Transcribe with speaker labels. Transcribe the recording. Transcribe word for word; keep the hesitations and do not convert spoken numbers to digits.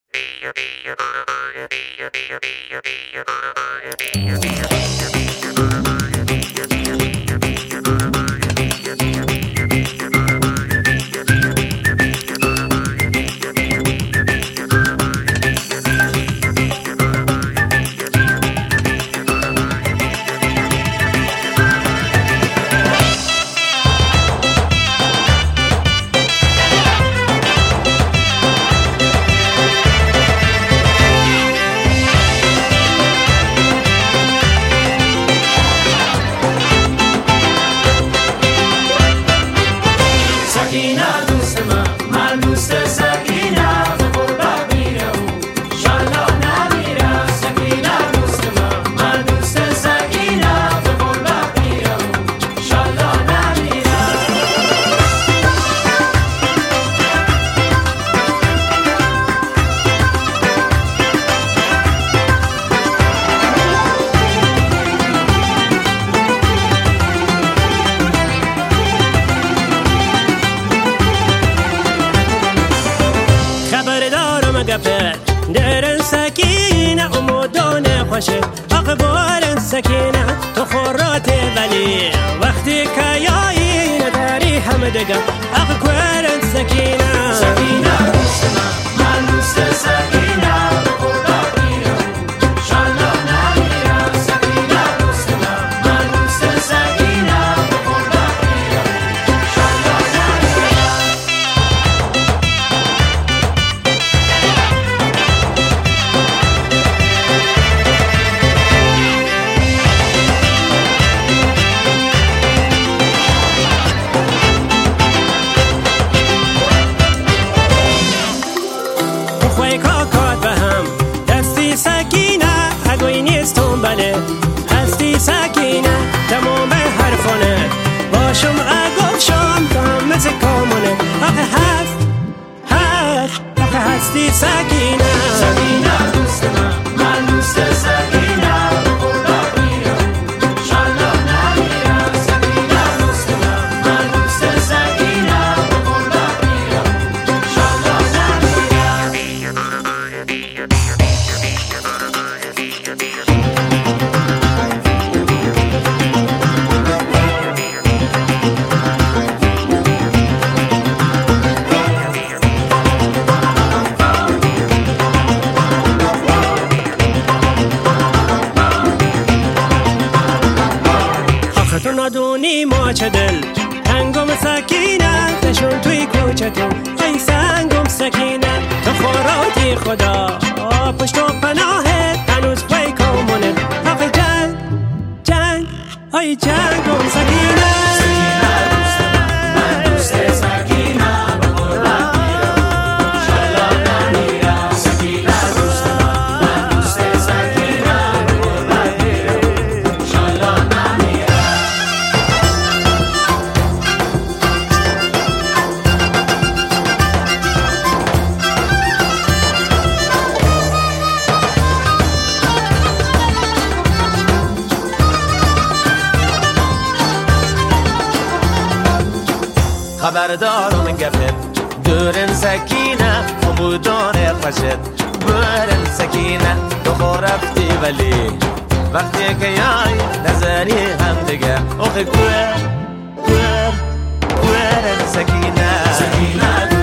Speaker 1: درن سکینه امودانه خوشه اقبال سکینه تو خورات ولی وقتی که یایی نداری همه دگه اقبال سکینه
Speaker 2: سکینه دوست من من دوست سکینه
Speaker 1: هستی سکینه تمام حرفانه باشم اگف شام دام مثل کامونه آخه هست هست آخه هستی سکینه
Speaker 2: سکینه دوست من من دوست سکینه بقربت میرم شالا نمیرم سکینه دوست من من دوست سکینه بقربت میرم شالا نمیرم
Speaker 1: تو ندونی ما چه دل هنگام سکینه نشون توی کوچه تو ای سنگم سکینه تو خوراتی خدا پشت و پناهت هنوز پای کامونه آخه جنگ جنگ ای جنگم سکینه
Speaker 3: خبردارم گفت دورن سکینه امودانه خوشت برن سکینه تو خورفتی ولی وقتی که یای نظری هم دیگه اوخی کوه کوه کوه سکینه
Speaker 2: سکینه